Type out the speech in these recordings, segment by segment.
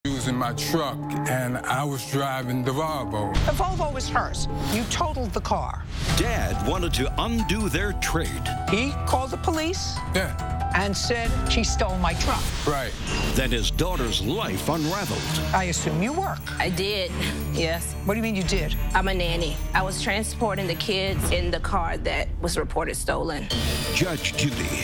using my truck, and I was driving the Volvo. The Volvo was hers. You totaled the car. Dad wanted to undo their trade. He called the police Yeah, and said she stole my truck. right. Then his daughter's life unraveled. I assume you work. I did, yes. What do you mean you did? I'm a nanny. I was transporting the kids in the car that was reported stolen. Judge Judy.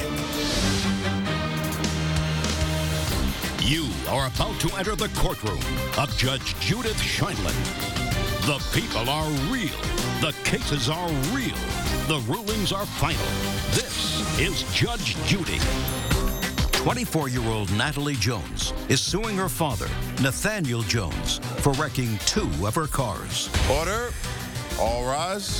You are about to enter the courtroom of Judge Judith Scheindlin. The people are real. The cases are real. The rulings are final. This is Judge Judy. 24-year-old Natalie Jones is suing her father, Nathaniel Jones, for wrecking 2 of her cars. Order. All rise.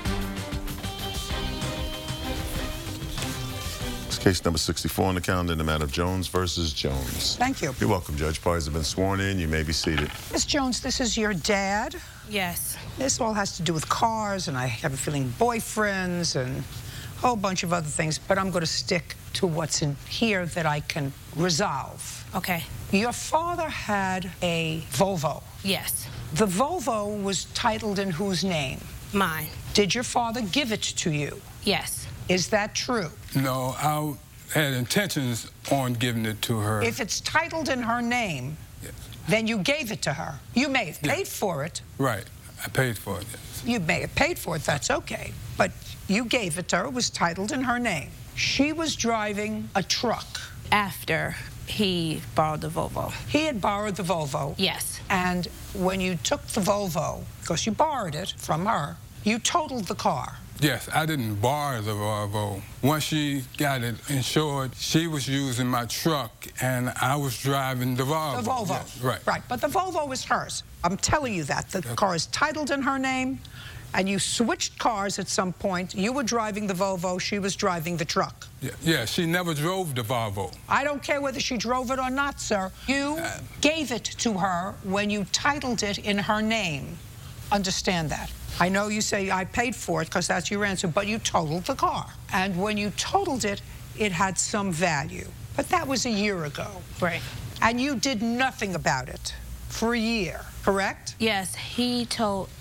It's case number 64 on the calendar in the matter of Jones versus Jones. Thank you. You're welcome, Judge. Parties have been sworn in. You may be seated. Miss Jones, this is your dad. Yes. This all has to do with cars, and I have a feeling boyfriends and a whole bunch of other things, but I'm going to stick to what's in here that I can resolve. Okay. Your father had a Volvo. Yes. The Volvo was titled in whose name? Mine. Did your father give it to you? Yes. Is that true? No, I had intentions on giving it to her. If it's titled in her name, Yes. then you gave it to her. You may have Yeah. paid for it. Right, I paid for it. Yes. You may have paid for it, that's okay. But you gave it to her, it was titled in her name. She was driving a truck. After he borrowed the Volvo. He had borrowed the Volvo. Yes. And when you took the Volvo, because you borrowed it from her, you totaled the car. Yes, I didn't borrow the Volvo. Once she got it insured, she was using my truck, and I was driving the Volvo. The Volvo. Yes, right. Right, but the Volvo is hers. I'm telling you that. The car is titled in her name, and you switched cars at some point. You were driving the Volvo, she was driving the truck. Yeah, she never drove the Volvo. I don't care whether she drove it or not, sir. You gave it to her when you titled it in her name. Understand that. I know you say I paid for it because that's your answer, but you totaled the car. And when you totaled it, it had some value. But that was a year ago. Right. And you did nothing about it for a year, correct? Yes, he told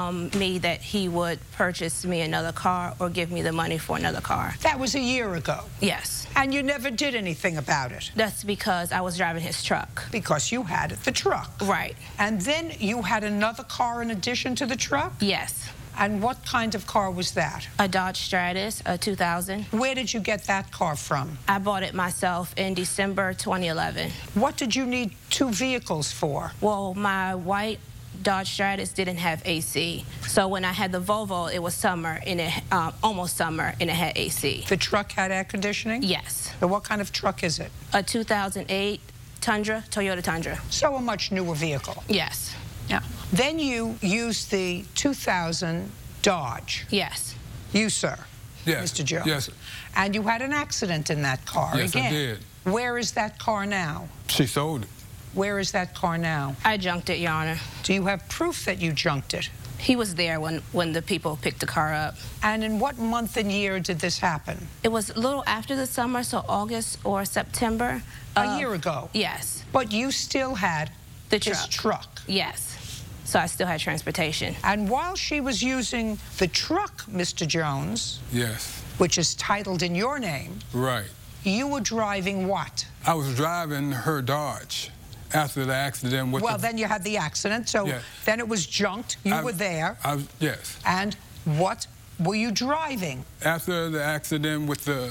me that he would purchase me another car or give me the money for another car. That was a year ago. Yes. And you never did anything about it. That's because I was driving his truck. Because you had the truck. Right. And then you had another car in addition to the truck? Yes. And what kind of car was that? A Dodge Stratus, a 2000. Where did you get that car from? I bought it myself in December 2011. What did you need 2 vehicles for? Well, my white Dodge Stratus didn't have AC. So when I had the Volvo, it was summer, and it almost summer, and it had AC. The truck had air conditioning? Yes. So what kind of truck is it? A 2008 Tundra, Toyota Tundra. So a much newer vehicle. Yes. Yeah. Then you used the 2000 Dodge. Yes. You, sir. Yes. Mr. Jones. Yes. And you had an accident in that car Yes, again. I did. Where is that car now? She sold it. Where is that car now? I junked it, Your Honor. Do you have proof that you junked it? He was there when the people picked the car up. And in what month and year did this happen? It was a little after the summer, so August or September. A year ago? Yes. But you still had The this truck? Yes. So I still had transportation. And while she was using the truck, Mr. Jones, Yes. which is titled in your name, Right. you were driving what? I was driving her Dodge after the accident with Well, then you had the accident, so Yeah. then it was junked. You were there. Yes. And what were you driving? After the accident with the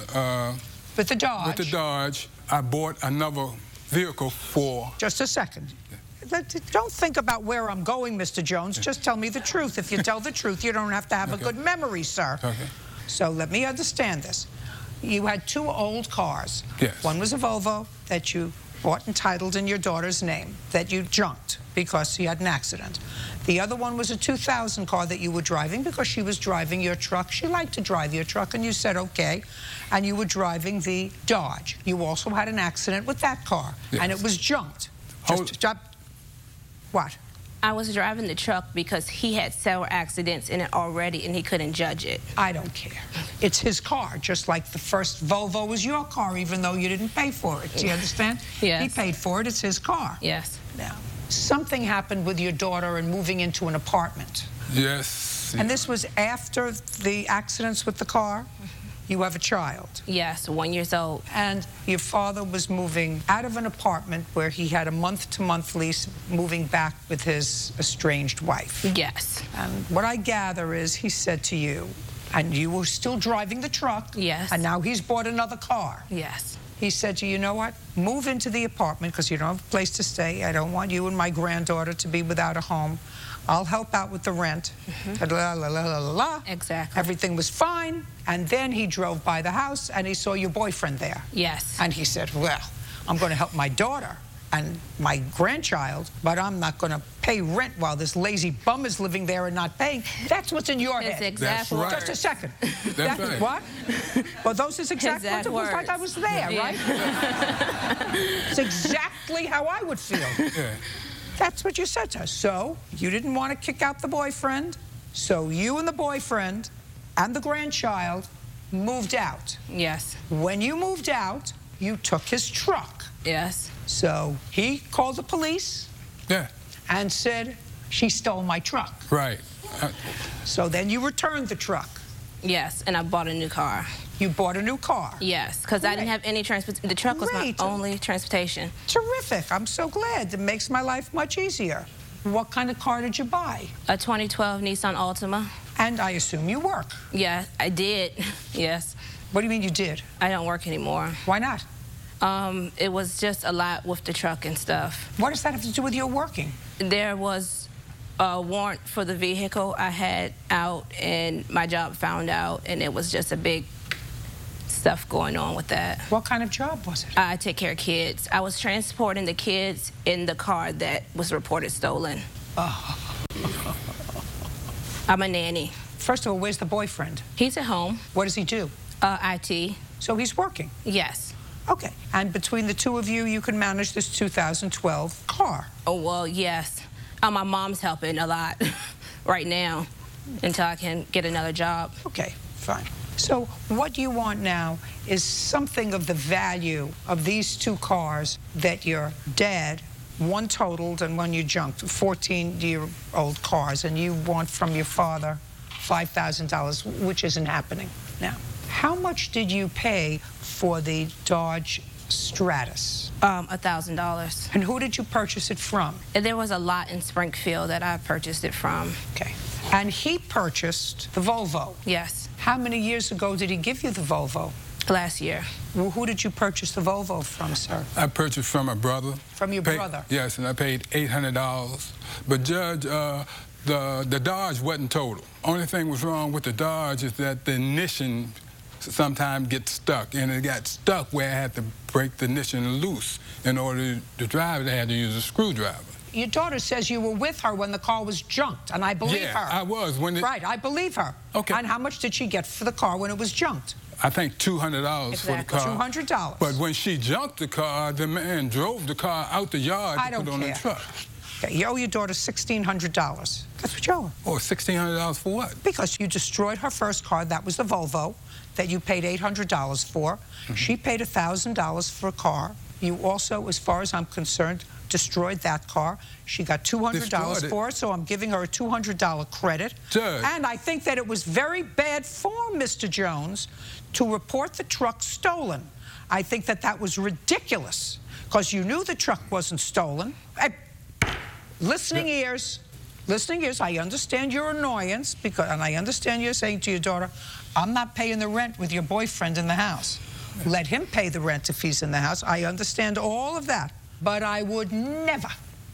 Dodge? With the Dodge, I bought another vehicle for... Just a second. Don't think about where I'm going, Mr. Jones. Just tell me the truth. If you tell the truth, you don't have to have a good memory, sir. Okay. So let me understand this. You had 2 old cars. Yes. One was a Volvo that you bought and titled in your daughter's name, that you junked because she had an accident. The other one was a 2000 car that you were driving because she was driving your truck. She liked to drive your truck, and you said, okay. And you were driving the Dodge. You also had an accident with that car, Yes. and it was junked. Hold- Stop. What? I was driving the truck because he had several accidents in it already, and he couldn't judge it. I don't care. It's his car, just like the first Volvo was your car, even though you didn't pay for it. Do you understand? Yes. He paid for it. It's his car. Yes. Now, something happened with your daughter and moving into an apartment. Yes. And this was after the accidents with the car? You have a child. Yes, 1 year old. And your father was moving out of an apartment where he had a month-to-month lease, moving back with his estranged wife. Yes. And what I gather is he said to you, and you were still driving the truck. Yes. And now he's bought another car. Yes. He said to you, you know what? Move into the apartment because you don't have a place to stay. I don't want you and my granddaughter to be without a home. I'll help out with the rent. La, la, la, la, la, la. Exactly. Everything was fine. And then he drove by the house and he saw your boyfriend there. Yes. And he said, well, I'm going to help my daughter and my grandchild, but I'm not going to pay rent while this lazy bum is living there and not paying. That's what's in your His head. exact That's right. words. Just a second. That's right. What? Well, those his exact words. It was like I was there, Yeah. right? It's exactly how I would feel. Yeah. That's what you said to us. So you didn't want to kick out the boyfriend, so you and the boyfriend and the grandchild moved out. Yes. When you moved out, you took his truck. Yes. So he called the police Yeah. and said, she stole my truck. Right. So then you returned the truck. Yes, and I bought a new car. You bought a new car. Yes, because I didn't have any transportation. The truck was Great. my only transportation. Terrific. I'm so glad. It makes my life much easier. What kind of car did you buy? A 2012 Nissan Altima. And I assume you work. Yeah, I did. Yes. What do you mean you did? I don't work anymore. Why not? It was just a lot with the truck and stuff. What does that have to do with your working? There was a warrant for the vehicle I had out, and my job found out, and it was just a big stuff going on with that. What kind of job was it? I take care of kids. I was transporting the kids in the car that was reported stolen. I'm a nanny. First of all, where's the boyfriend? He's at home. What does he do? IT. So he's working. Yes. Okay. And between the two of you, you can manage this 2012 car. Oh, well, yes. My mom's helping a lot right now until I can get another job. Okay, fine. So what you want now is something of the value of these two cars that your dad, one totaled and one you junked, 14-year-old cars, and you want from your father $5,000, which isn't happening now. How much did you pay for the Dodge Stratus? $1,000. And who did you purchase it from? There was a lot in Springfield that I purchased it from. Okay. And he purchased the Volvo. Yes. How many years ago did he give you the Volvo? Last year. Well, who did you purchase the Volvo from, sir? I purchased from a brother. From your brother? Yes, and I paid $800. But Judge, the Dodge wasn't total. Only thing was wrong with the Dodge is that the ignition sometimes gets stuck, and it got stuck where I had to break the ignition loose. In order to drive it, I had to use a screwdriver. Your daughter says you were with her when the car was junked, and I believe her. Yeah, I was. Right, I believe her. Okay. And how much did she get for the car when it was junked? I think $200 for the car. $200. But when she junked the car, the man drove the car out the yard I to don't put on the care. truck. Okay, you owe your daughter $1,600. That's what you owe her. Oh, $1,600 for what? Because you destroyed her first car, that was the Volvo, that you paid $800 for. She paid $1,000 for a car. You also, as far as I'm concerned, destroyed that car. She got $200 for it, so I'm giving her a $200 credit. Judge. And I think that it was very bad form, Mr. Jones, to report the truck stolen. I think that that was ridiculous, because you knew the truck wasn't stolen. Listening ears, I understand your annoyance, and I understand you're saying to your daughter, I'm not paying the rent with your boyfriend in the house. Let him pay the rent if he's in the house. I understand all of that. But I would never,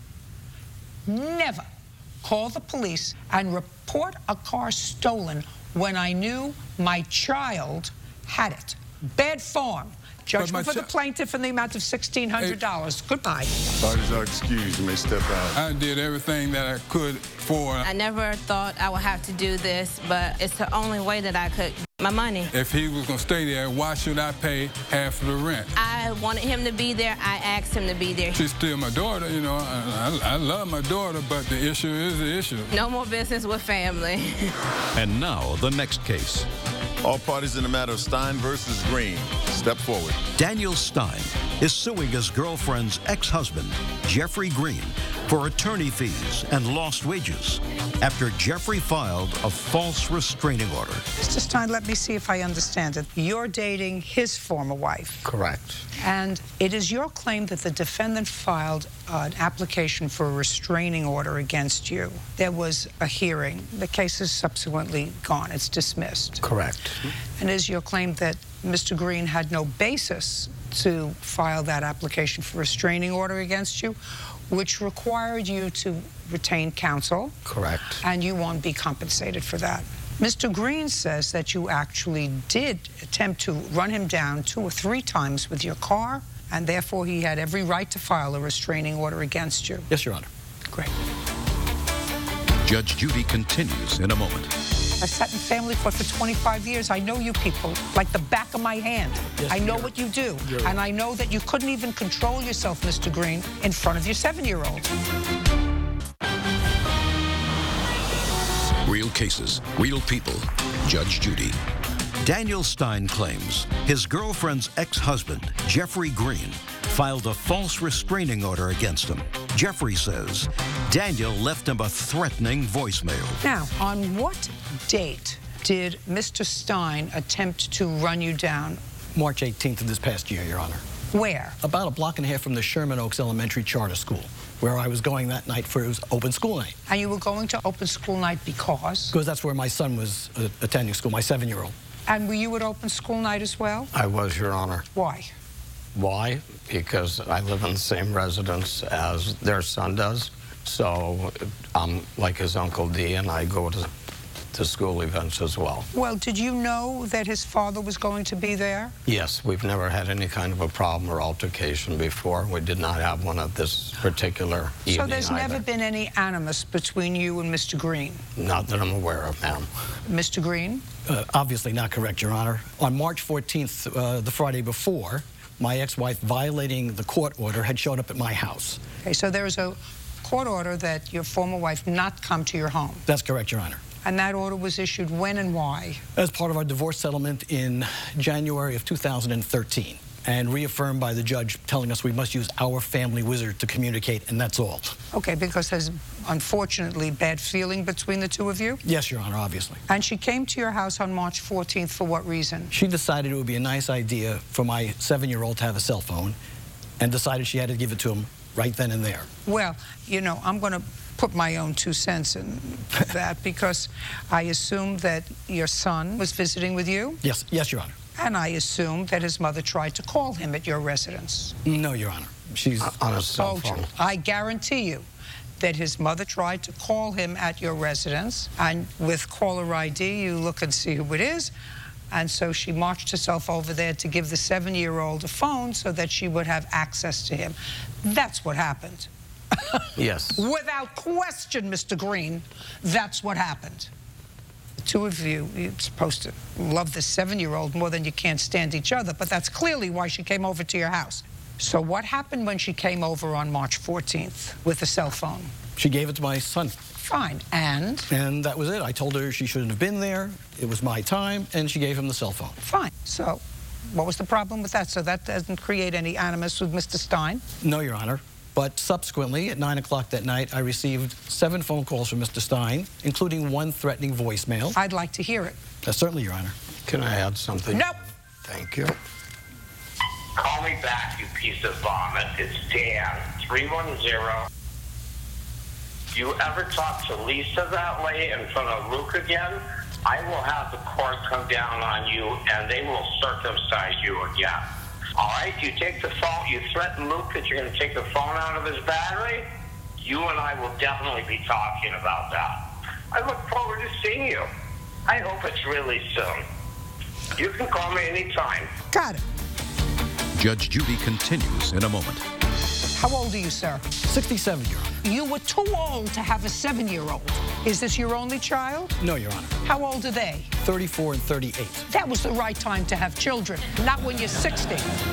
never call the police and report a car stolen when I knew my child had it. Bad form. Judgment for the plaintiff in the amount of $1,600. Goodbye. Parties are excused. You may step out. I did everything that I could for... I never thought I would have to do this, but it's the only way that I could get my money. If he was going to stay there, why should I pay half of the rent? I wanted him to be there. I asked him to be there. She's still my daughter, you know. I love my daughter, but the issue is the issue. No more business with family. And now, the next case. All parties in the matter of Stein versus Green. Step forward. Daniel Stein is suing his girlfriend's ex-husband, Jeffrey Green, for attorney fees and lost wages after Jeffrey filed a false restraining order. Mr. Stein, let me see if I understand it. You're dating his former wife. Correct. And it is your claim that the defendant filed an application for a restraining order against you. There was a hearing. The case is subsequently gone. It's dismissed. Correct. And it is your claim that Mr. Green had no basis to file that application for restraining order against you, which required you to retain counsel. Correct. And you won't be compensated for that. Mr. Green says that you actually did attempt to run him down 2 or 3 times with your car, and therefore he had every right to file a restraining order against you. Yes, Your Honor. Great. Judge Judy continues in a moment. I sat in family court for 25 years. I know you people like the back of my hand. Yes, I know what you do. And I know that you couldn't even control yourself, Mr. Green, in front of your 7-year-old. Real cases, real people. Judge Judy. Daniel Stein claims his girlfriend's ex-husband, Jeffrey Green, filed a false restraining order against him. Jeffrey says Daniel left him a threatening voicemail. Now, on what date did Mr. Stein attempt to run you down? March 18th of this past year, Your Honor. Where? About a block and a half from the Sherman Oaks Elementary Charter School, where I was going that night for his open school night. And you were going to open school night because? Because that's where my son was attending school, my 7-year-old. And were you at open school night as well? I was, Your Honor. Why? Why? Because I live in the same residence as their son does. So I'm like his Uncle D, and I go to school events as well. Well, did you know that his father was going to be there? Yes, we've never had any kind of a problem or altercation before. We did not have one at this particular evening. So there's either. never been any animus between you and Mr. Green? Not that I'm aware of, ma'am. Mr. Green? Obviously not correct, Your Honor. On March 14th, the Friday before, my ex-wife, violating the court order, had showed up at my house. Okay, so there is a court order that your former wife not come to your home. That's correct, Your Honor. And that order was issued when and why? As part of our divorce settlement in January of 2013, and reaffirmed by the judge telling us we must use our family wizard to communicate, and that's all. Okay, because there's unfortunately bad feeling between the two of you? Yes, Your Honor, obviously. And she came to your house on March 14th for what reason? She decided it would be a nice idea for my 7-year-old to have a cell phone, and decided she had to give it to him right then and there. Well, you know, I'm going to put my own 2 cents in that because I assume that your son was visiting with you? Yes, Your Honor. And I assume that his mother tried to call him at your residence. No, Your Honor. She's on a cell phone. I guarantee you that his mother tried to call him at your residence, and with caller ID, you look and see who it is. And so she marched herself over there to give the 7-year-old a phone so that she would have access to him. That's what happened. Yes. Without question, Mr. Green, that's what happened. The two of you, you're supposed to love the 7-year-old more than you can't stand each other, but that's clearly why she came over to your house. So what happened when she came over on March 14th with the cell phone? She gave it to my son. Fine, and? And that was it. I told her she shouldn't have been there. It was my time, and she gave him the cell phone. Fine. So what was the problem with that? So that doesn't create any animus with Mr. Stein? No, Your Honor. But subsequently, at 9 o'clock that night, I received 7 phone calls from Mr. Stein, including 1 threatening voicemail. I'd like to hear it. Certainly, Your Honor. Can I add something? Nope. Thank you. Call me back, you piece of vomit. It's Dan, 310. You ever talk to Lisa that way in front of Luke again? I will have the court come down on you, and they will circumcise you again. All right, you take the phone, you threaten Luke that you're going to take the phone out of his battery. You and I will definitely be talking about that. I look forward to seeing you. I hope it's really soon. You can call me anytime. Got it. Judge Judy continues in a moment. How old are you, sir? 67, Your Honor. You were too old to have a 7-year-old. Is this your only child? No, Your Honor. How old are they? 34 and 38. That was the right time to have children, not when you're 60.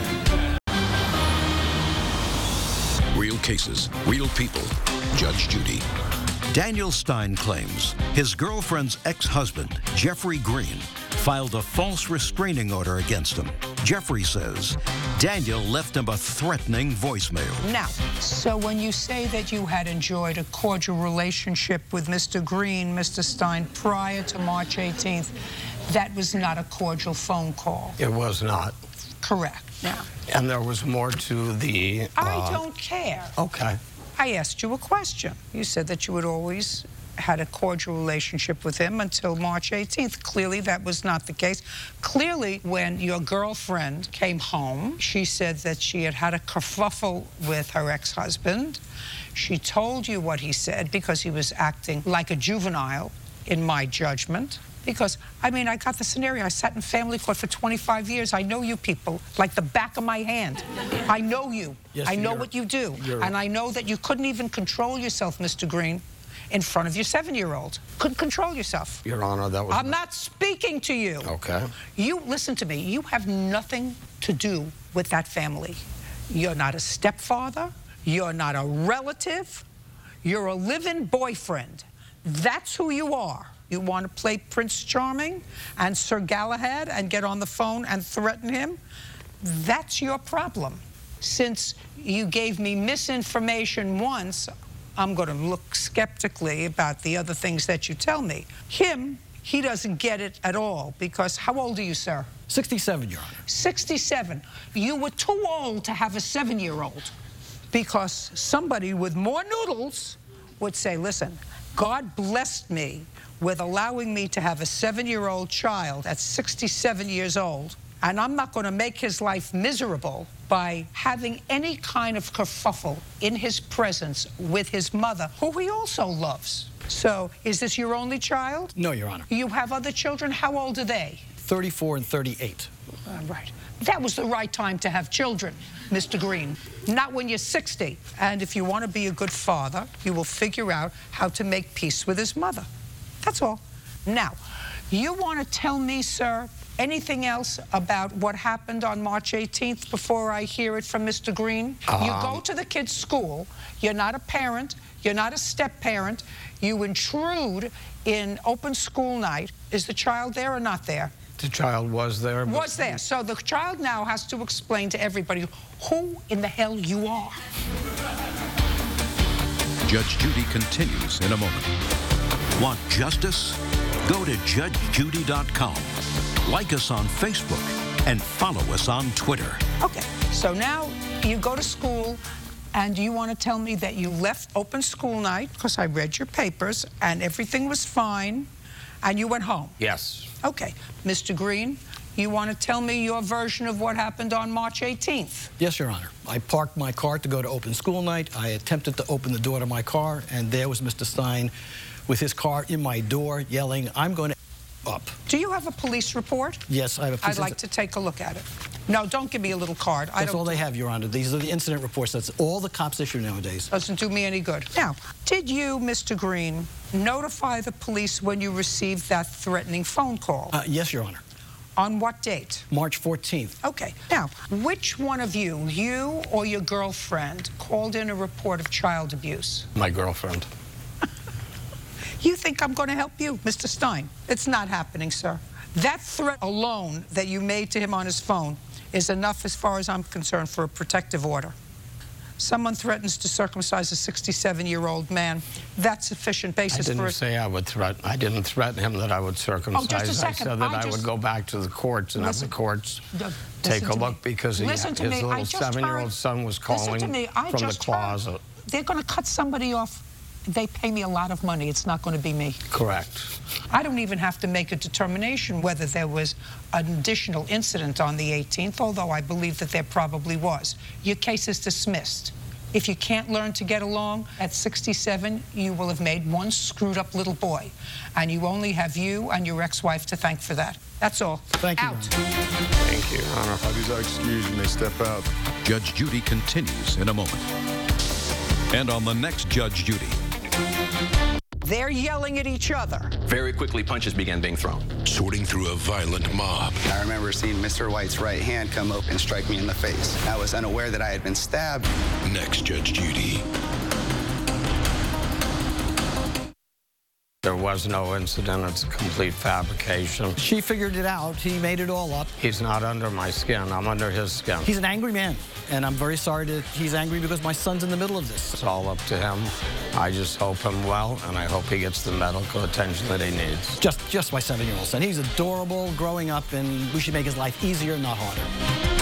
Real cases, real people. Judge Judy. Daniel Stein claims his girlfriend's ex-husband, Jeffrey Green, filed a false restraining order against him. Jeffrey says Daniel left him a threatening voicemail. Now, so when you say that you had enjoyed a cordial relationship with Mr. Green, Mr. Stein, prior to March 18th, that was not a cordial phone call. It was not. Correct. Now. And there was more to the... I don't care. Okay. I asked you a question. You said that you had always had a cordial relationship with him until March 18th. Clearly, that was not the case. Clearly, when your girlfriend came home, she said that she had had a kerfuffle with her ex-husband. She told you what he said because he was acting like a juvenile, in my judgment. Because, I mean, I got the scenario. I sat in family court for 25 years. I know you people like the back of my hand. I know you. Yes, I know what you do. And I know that you couldn't even control yourself, Mr. Green, in front of your 7-year-old. Couldn't control yourself. Your Honor, that was... I'm not speaking to you. Okay. You, listen to me. You have nothing to do with that family. You're not a stepfather. You're not a relative. You're a live-in boyfriend. That's who you are. You want to play Prince Charming and Sir Galahad and get on the phone and threaten him? That's your problem. Since you gave me misinformation once, I'm going to look skeptically about the other things that you tell me. Him, he doesn't get it at all because how old are you, sir? 67, Your Honor. 67. You were too old to have a 7-year-old because somebody with more noodles would say, listen, God blessed me with allowing me to have a 7-year-old child at 67 years old, and I'm not going to make his life miserable by having any kind of kerfuffle in his presence with his mother, who he also loves. So, is this your only child? No, Your Honor. You have other children? How old are they? 34 and 38. Right. That was the right time to have children, Mr. Green. Not when you're 60. And if you want to be a good father, you will figure out how to make peace with his mother. That's all. Now, you want to tell me, sir, anything else about what happened on March 18th before I hear it from Mr. Green? You go to the kid's school. You're not a parent. You're not a step-parent. You intrude in open school night. Is the child there or not there? The child was there. Was there. So the child now has to explain to everybody who in the hell you are. Judge Judy continues in a moment. Want justice? Go to judgejudy.com. Like us on Facebook and follow us on Twitter. Okay, so now you go to school and you want to tell me that you left open school night because I read your papers and everything was fine and you went home. Yes. Okay, Mr. Green, you want to tell me your version of what happened on March 18th? Yes, Your Honor. I parked my car to go to open school night. I attempted to open the door to my car, and there was Mr. Stein with his car in my door yelling, I'm going to up. Do you have a police report? Yes, I have a police I'd like to take a look at it. No, don't give me a little card. That's all they have, Your Honor. These are the incident reports. That's all the cops issue nowadays. Doesn't do me any good. Now, did you, Mr. Green, notify the police when you received that threatening phone call? Yes, Your Honor. On what date? March 14th. Okay. Now, which one of you or your girlfriend, called in a report of child abuse? My girlfriend. You think I'm going to help you, Mr. Stein? It's not happening, sir. That threat alone that you made to him on his phone is enough, as far as I'm concerned, for a protective order. Someone threatens to circumcise a 67-year-old man. That's sufficient basis for it. I didn't say I would threaten. I didn't threaten him that I would circumcise. Oh, just a second. I said that I would go back to the courts and have the courts take a look because his little 7-year-old son was calling from the closet. They're going to cut somebody off. They pay me a lot of money. It's not going to be me. Correct. I don't even have to make a determination whether there was an additional incident on the 18th, although I believe that there probably was. Your case is dismissed. If you can't learn to get along at 67, you will have made one screwed up little boy. And you only have you and your ex-wife to thank for that. That's all. Thank you. Out. Thank you, Your Honor. Parties are excused. You may step out. Judge Judy continues in a moment. And on the next Judge Judy. They're yelling at each other. Very quickly, punches began being thrown. Sorting through a violent mob. I remember seeing Mr. White's right hand come up and strike me in the face. I was unaware that I had been stabbed. Next Judge Judy. There There was no incident. It's a complete fabrication. She figured it out. He made it all up. He's not under my skin. I'm under his skin. He's an angry man, and I'm very sorry that he's angry because my son's in the middle of this. It's all up to him. I just hope him well, and I hope he gets the medical attention that he needs. Just my 7-year-old son. He's adorable growing up, and we should make his life easier, not harder.